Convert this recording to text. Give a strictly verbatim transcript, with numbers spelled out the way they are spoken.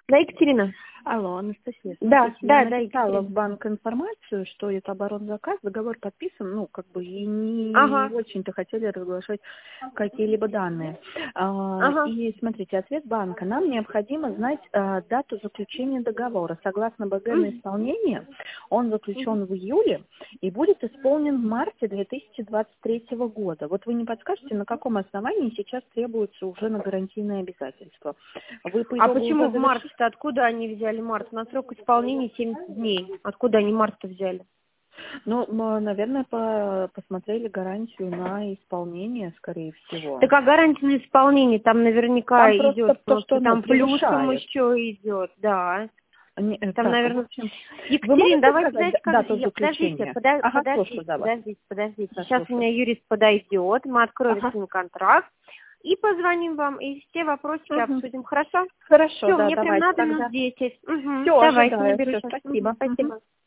Да, Екатерина? Алло, Анастасия, Да, смотрите, да, я да, написала Екатерина. в банк информацию, что это оборонзаказ, договор подписан, ну, как бы, и не Ага, очень-то хотели разглашать какие-либо данные. А, ага. И смотрите, ответ банка. Нам необходимо знать а, дату заключения договора. Согласно БГ на Мгм, исполнение, он мгм. заключен в июле и будет исполнен в марте две тысячи двадцать третьего года. Вот вы не подскажете, на каком основании сейчас требуется уже на гарантийное обязательство? Вы по А итогу уже почему в завершили? марте-то? Откуда они взяли март? На срок исполнения семьдесят дней. Откуда они март-то взяли? Ну, мы, наверное, по- посмотрели гарантию на исполнение, скорее всего. Так а гарантия на исполнение там наверняка Там просто идет то, что, просто, ну, там плюсом превышает. еще идет, да. Не- э, Там, так, в наверное... общем, вы Екатерина, можете давайте, сказать знаете, д- как... дату Я... Подождите, заключения? подо- Ага, подождите, слушаю, да, вас. подождите, подождите. Да, Сейчас у слушаю. меня юрист подойдет, мы откроем с Ага. ним контракт и позвоним вам, и все вопросики Мгм. обсудим, хорошо? Хорошо, Все, да, мне прям давайте надо минут тогда. десять. Угу. Все, Давайте, не ожидаю. беру Все, сейчас. Угу. спасибо. Мгм. Спасибо.